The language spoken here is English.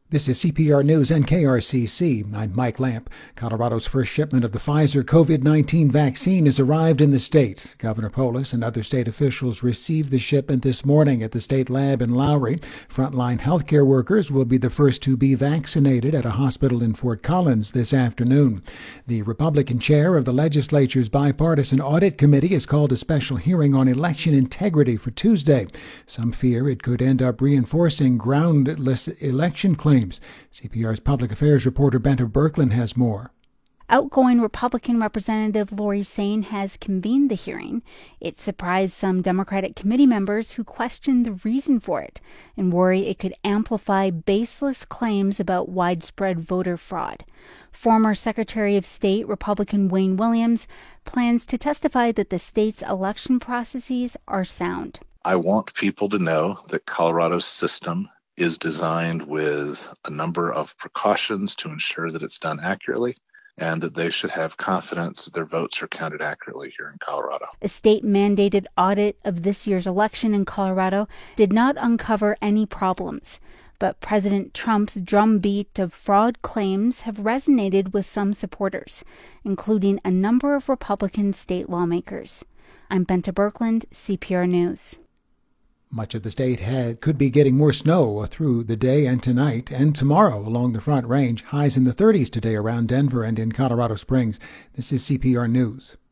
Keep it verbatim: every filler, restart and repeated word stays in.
This is C P R News and K R C C. I'm Mike Lamp. Colorado's first shipment of the Pfizer COVID nineteen vaccine has arrived in the state. Governor Polis and other state officials received the shipment this morning at the state lab in Lowry. Frontline healthcare workers will be the first to be vaccinated at a hospital in Fort Collins this afternoon. The Republican chair of the legislature's bipartisan audit committee has called a special hearing on election integrity for Tuesday. Some fear it could end up reinforcing groundless election claims. C P R's public affairs reporter Benta Birkeland has more. Outgoing Republican Representative Lori Sain has convened the hearing. It surprised some Democratic committee members who questioned the reason for it and worry it could amplify baseless claims about widespread voter fraud. Former Secretary of State Republican Wayne Williams plans to testify that the state's election processes are sound. I want people to know that Colorado's system is designed with a number of precautions to ensure that it's done accurately, and that they should have confidence that their votes are counted accurately here in Colorado. A state-mandated audit of this year's election in Colorado did not uncover any problems, but President Trump's drumbeat of fraud claims have resonated with some supporters, including a number of Republican state lawmakers. I'm Benta Birkeland, C P R News. Much of the state had, could be getting more snow through the day and tonight and tomorrow along the Front Range. Highs in the thirties today around Denver and in Colorado Springs. This is C P R News.